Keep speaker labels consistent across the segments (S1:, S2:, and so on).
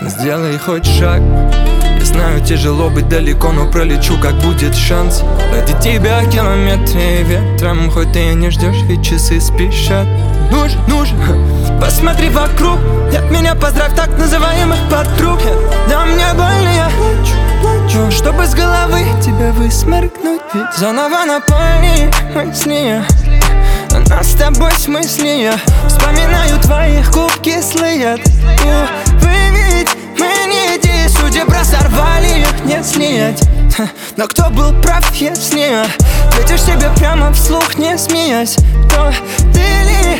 S1: Сделай хоть шаг. Я знаю, тяжело быть далеко, но пролечу, как будет шанс. Ради тебя километры ветром, хоть ты и не ждешь, ведь часы спешат. Нужен, посмотри вокруг, и от меня поздравь так называемых подруг. Да мне больно, я хочу, чтобы с головы тебя высморкнуть. Ведь заново наполни мысли, а нас с тобой смысле. Вспоминаю твоих губ кислые. Вы ведь мы не иди, судеб разорвали, их не снять. Но кто был прав, если ответишь себе прямо вслух, не смеясь? То ты ли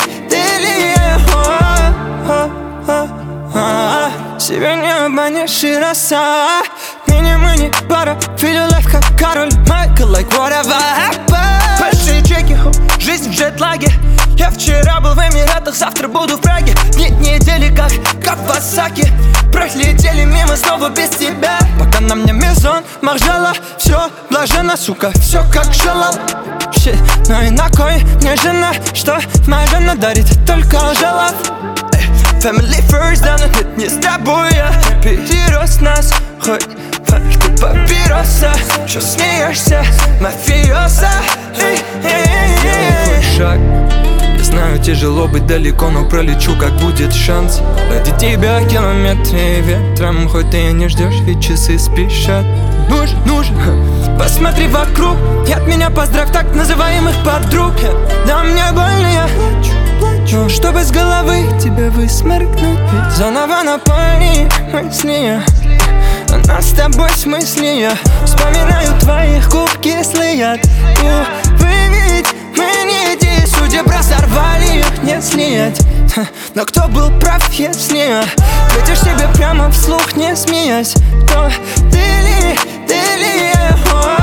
S1: себя не обманешь и роса. Мини-мини, пара, feel your life как Кароль Майкл, like whatever happened. Большие чеки, жизнь в джетлаге. Я вчера был в Эмиратах, завтра буду в Праге. Нет недели как Кавасаки. Пролетели мимо снова без тебя. Пока на мне мезон, маржала. Все блаженно, сука, все как желал. Но и на кой мне жена, что моя жена дарит только лжелов. Family first, да, но нет, не с тобой я перерос нас. Хоть ты папироса, что смеешься, мафиоса. Сделай хоть шаг. Я знаю, тяжело быть далеко, но пролечу, как будет шанс. Ради тебя километры ветром, хоть ты и не ждешь, ведь часы спешат. Нужен, посмотри вокруг, и от меня поздравь так называемых подруг. Да мне больно, я хочу, чтобы с головы тебя высморкнуть. Ведь заново наполни мысли, а нас с тобой смысле. Вспоминаю твоих губ кислые. Вы ведь мы не иди, судеб разорвали, их не снять. Но кто был прав, если ответишь себе прямо вслух, не смеясь? То ты ли